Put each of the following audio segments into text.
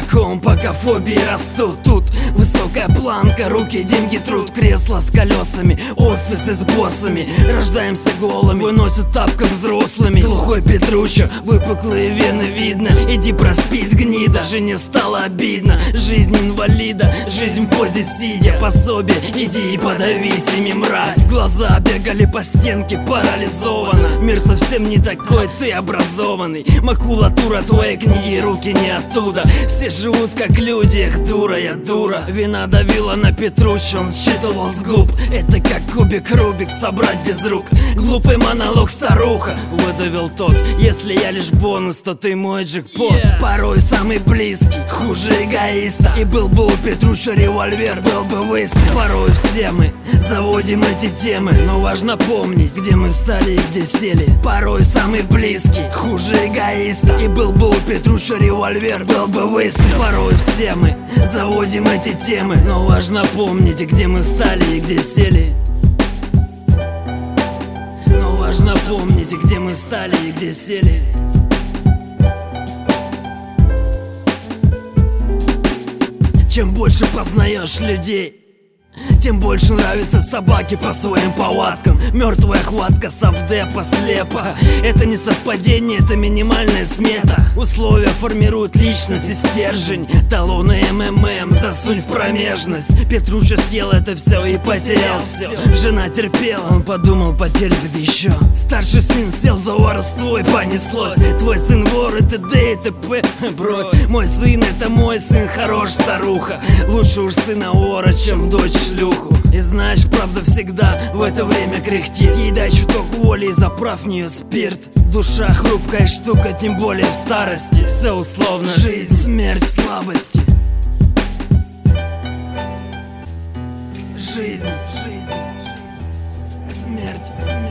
знаком, пока фобии растут. Тут высокая планка, руки, деньги, труд. Кресло с колесами, офисы с боссами. Рождаемся голыми, выносят тапком взрослыми. Глухой Петруччо, выпуклые вены видно. Иди проспись, гнида, жене стало обидно. Жизнь инвалида, жизнь в позе сидя. Пособие, иди и подавись ими, мразь. Глаза бегали по стенке, парализовано. Мир совсем не такой, ты образованный. Макулатура твоей книги, руки не оттуда. Все живут как люди, эх, дура я дура. Вина давила на Петруччо, он считывал с губ. Это как кубик Рубик, собрать без рук. Глупый монолог старуха, выдавил тот. Если я лишь бонус, то ты мой джекпот. Порой самый близкий, хуже эгоиста. И был бы у Петруччо револьвер, был бы выстрел. Порой все мы заводим эти темы, но важно помнить, где мы встали и где сели. Порой самый близкий, хуже эгоиста. И был бы у Петруччо револьвер, был бы выстрел. Порой все мы заводим эти темы, но важно помнить, где мы встали и где сели. Но важно помнить, где мы встали и где сели. Чем больше познаешь людей, тем больше нравятся собаки по своим повадкам. Мертвая хватка, совдепа, слепо. Это не совпадение, это минимальная смета. Условия формируют личность и стержень. Талоны МММ засунь в промежность. Петруччо съел это все и потерял все. Жена терпела, он подумал, потерпит еще. Старший сын сел за воровство и понеслось. Твой сын вор и т.д. и т.п. Брось, мой сын это мой сын, хорош старуха. Лучше уж сына вора, чем дочь шлюху. И знаешь, правда всегда в это время кряхтит. Ей дай чуток воли и заправь в нее спирт. Душа хрупкая штука, тем более в старости. Все условно, жизнь, смерть, слабости. Жизнь, смерть,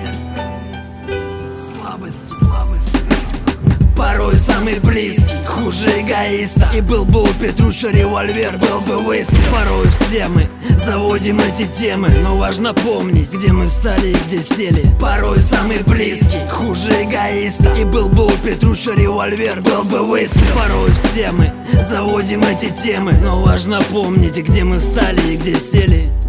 слабость. Порой самый близкий, хуже эгоиста. И был бы у Петруччо револьвер, был бы выстрел. Порой все мы заводим эти темы, но важно помнить, где мы встали и где сели. Порой самый близкий, хуже эгоиста. И был бы у Петруччо револьвер, был бы выстрел. Порой все мы заводим эти темы, но важно помнить, где мы встали и где сели.